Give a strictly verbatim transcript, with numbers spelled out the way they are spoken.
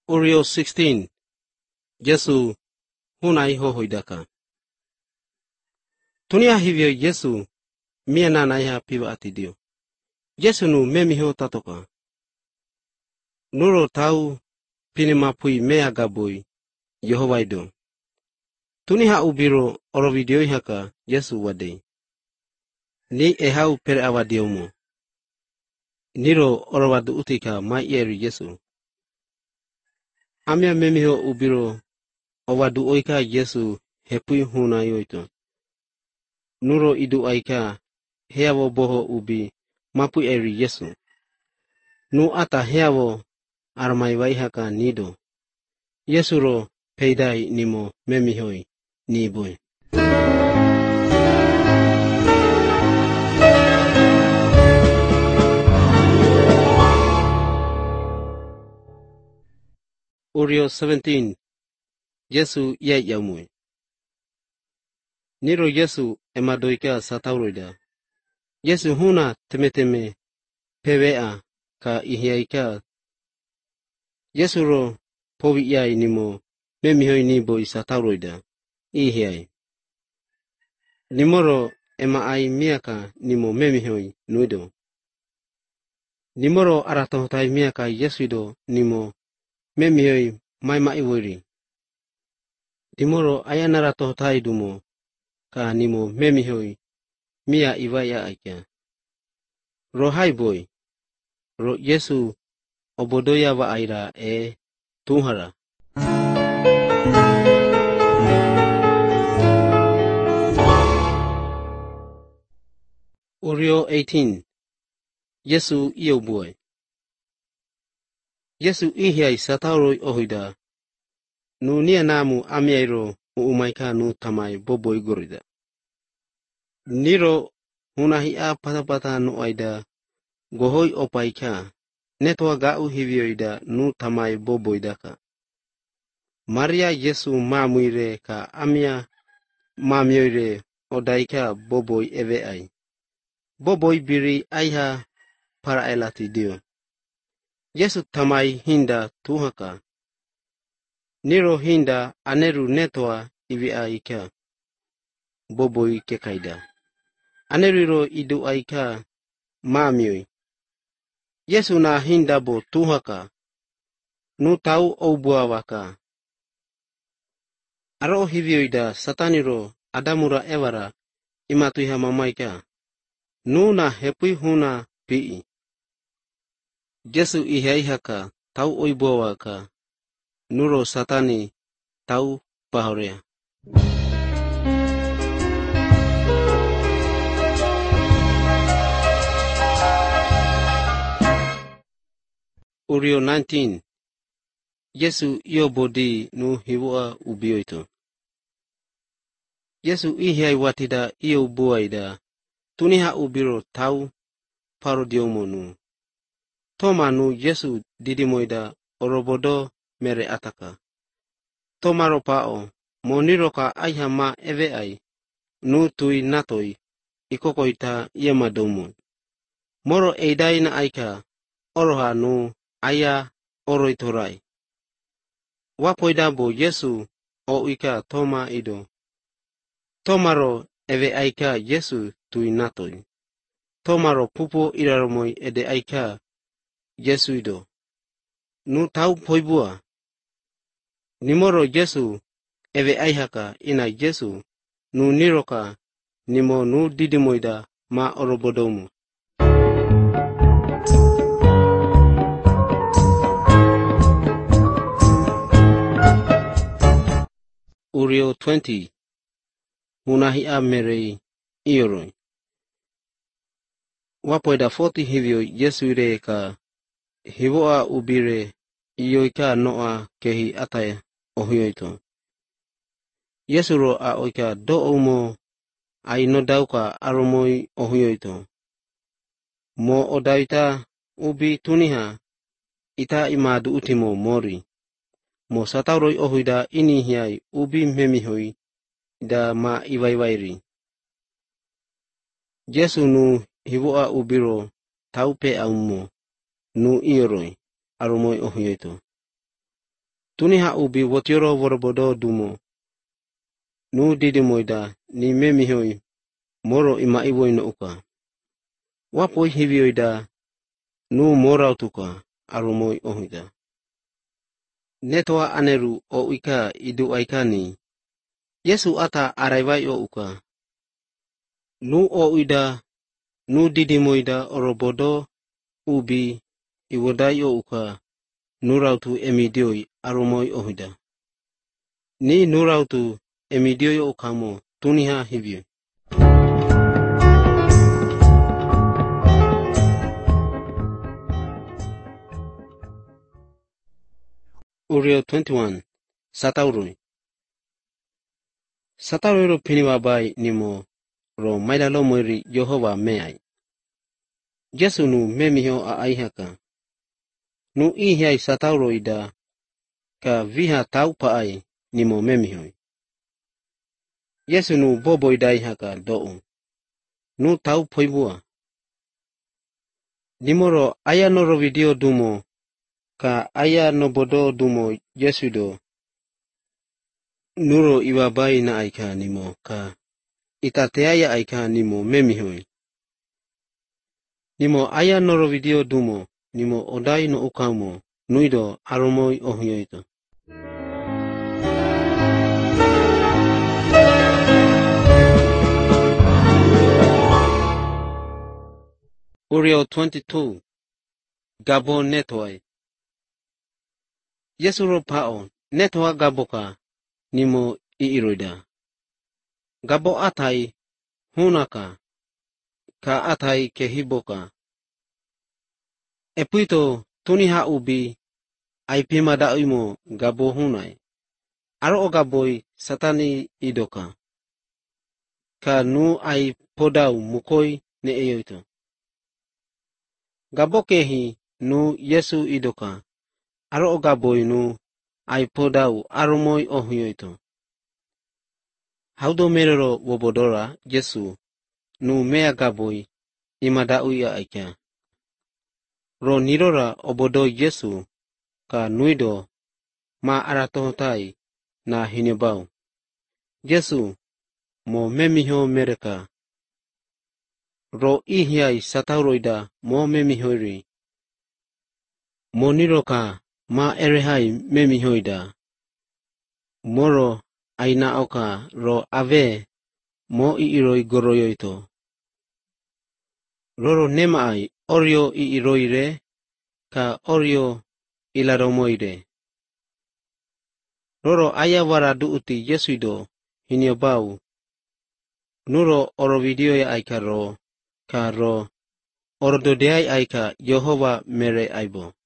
Oreo sixteen. Yesu hunai ho hoidaka. Tunia hivyo Yesu miena na ya piva atidio. Yesu nu memi ho tatoka. Nuro tau pinima pui mea gaboi Yehovaido. Tuniha ubiro oro video haka Yesu wade. Ni ehau pere awadiomo. Niro oro wadu utika mai eri Yesu. Amia memiho ubiro owadu oika Yesu hepui huna yoito. Nuro idu aika heawo boho ubi mapu eri Yesu. Nu ata heawo armai waihaka nido. Yesu ro peidai nimo memihoi niboi. Oreo seventeen. Yesu ye yamui. Niro Yesu emadoika satauroida. Yesu huna temeteme pewea ka ihiaika. Yesu ro povi yai nimo memihoi nibo isatauroida. Ihiai. Nimoro ema ai miaka nimo memihoi nuido. Nimoro aratohotai miaka Yesuido nimo memihoi maima iwiri. Dimoro ayanara tohtai dumo ka nimo memihoi mia iwaya aika. Rohai boy. Ro Yesu obodoya wa aira e tuhara. Oreo eighteen. Yesu iyo boy. Yesu ihiai satauroi ohida. Nu nia namu amiairo umaika nu tamai bobo igorida. Niro hunahi a patapata nu aida gohoi opaika netwa gau hivioida nu tamai bobo idaka. Maria Yesu mamuire ka amia mamioire odaika boboi eve ai. Boboi biri aiha para elati dio. Yesu tamai hinda tuhaka. Niro hinda aneru netwa ivi aika. Boboi kekaida. Aneriro idu aika mamioi. Yesu na hinda bo tuhaka. Nu tau obua waka. Aro hivioida sataniro adamura evara imatuiha mamaika. Nu na hepui huna pii. Yesu ihaihaka tau oibua waka. Nuro satani tau pahorea. Oreo nineteen. Yesu iyo bodi nu hiwa ubioito. Yesu ihiai watida iyo ubuaida. Tuniha ubiro tau parodiomo nu. Toma nu Yesu didimoida orobodo mere ataka. Tomaro pao, moniroka aiha ma eve ai, nu tui natoi, ikokoita yema domo. Moro eidaina aika, oroha nu aya oroitorai. Wapoidabo Yesu o ika toma ido. Tomaro eve aika Yesu tui natoi. Tomaro pupo iraromoi ede aika Yesu ido. Nu tau poibua. Nimoro Yesu eve aihaka ina Yesu nu niroka nimo nu didimoida ma orobodomu. Oreo twenty. Munahi a merei ioroi. Wapoida forty hivyo Yesu ireka hivoa ubire iyoika noa kehi ataya ohioito. Yesu ro a oika do omo ai no dauka aromoi ohioito. Mo odaita ubi tuniha ita imadu utimo mori. Mo satauroi ohuida ini hiai ubi memihoi da ma iwaiwairi. Yesu nu hivoa ubiro taupe aumo nu ioroi aromoi ohioito. tuniha ubi wotioro worobodo dumo. Nu didi moida ni memihoi moro ima iwoi no uka. Wapoi hivioida nu morautuka arumoi ohida. Netoa aneru o ika idu aikani. Yesu ata araivai o uka. Nu o ida nu didi moida orobodo ubi iwodai o uka nurautu emidioi arumoi ohida. Ni nurautu emidioi o ukamo tuniha hivio. Urio twenty-one Satauroi Satauroi piniwa bai nimo ro mailalo moiri Yehova meai. Jesu nu memiho a aihaka. Nu ihiai Satauroi da ka viha tau paai nimo memihoi. Yesu nu boboi daihaka dou. Nu tau poibua. Nimoro aya noro video dumo ka aya nobodo dumo Yesu do. Nuro iwabai na aika nimo ka itateaya aika nimo memihoi. Nimo aya noro video dumo nimo odai no ukamo nuido aromoi ohioito. Urio twenty-two Gabo netoi Yesu ro pao netoa gaboka nimo iiroida. Gabo atai hunaka ka atai kehiboka. Epuito tuniha ubi aipima daimo gabo hunai. Aro o gaboi satani idoka. Ka nu ai podau mukoi ne eyoito. Gabo kehi nu Yesu idoka. Aro o gaboi nu ai podau aromoi ohioito. Haudo merero wobodora Yesu nu mea gaboi imadau ia aikia. Ro nirora obodo Yesu ka nuido ma aratohotai na hinebau. Yesu mo memiho mereka. Ro ihiai Satauroida mo memihoiri. Mo niroka ma erehai memihoida. Moro aina oka ro ave mo iiroi goroyoito. Roro nema ai orio iiroire ka orio ilaromoire. Roro ayawara duuti Yesuido hiniobau. Nuro oro video ya aika ro ka ro orododeai aika Yehova mere aibo.